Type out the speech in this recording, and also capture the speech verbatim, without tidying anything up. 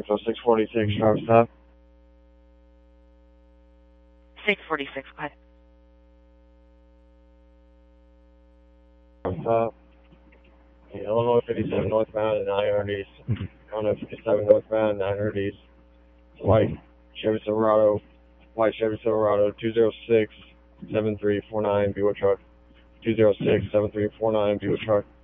So six forty-six, driver stop. six forty-six, go ahead. Driver stop. Yeah, Illinois fifty-seven northbound and nine hundred east. Illinois fifty-seven northbound, nine hundred east. White Chevy Silverado. White Chevy Silverado, two zero six seven three four nine, Buick truck. two zero six seven three four nine, Buick truck.